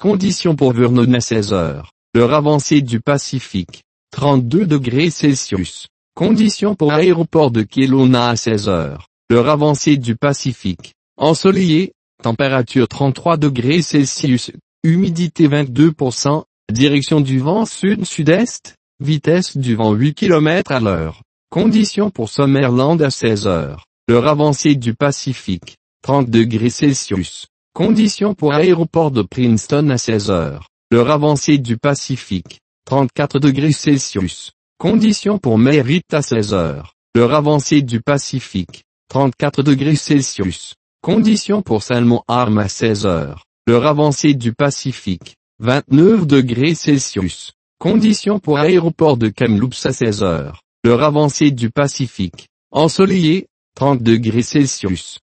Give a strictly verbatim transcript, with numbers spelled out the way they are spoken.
Conditions pour Vernon à seize heures. L'heure avancée du Pacifique. trente-deux degrés Celsius. Conditions pour Aéroport de Kelowna à seize heures. L'heure avancée du Pacifique. Ensoleillé. Température trente-trois degrés Celsius. Humidité vingt-deux pour cent. Direction du vent sud-sud-est. Vitesse du vent huit kilomètres à l'heure. Conditions pour Summerland à seize heures. L'heure avancée du Pacifique. trente degrés Celsius. Conditions pour Aéroport de Princeton à seize heures. L'heure avancée du Pacifique. trente-quatre degrés Celsius. Conditions pour Merritt à seize heures. L'heure avancée du Pacifique. trente-quatre degrés Celsius. Conditions pour Salmon Arm à seize heures. L'heure avancée du Pacifique. vingt-neuf degrés Celsius. Conditions pour Aéroport de Kamloops à seize heures. L'heure avancée du Pacifique. Ensoleillé. trente degrés Celsius.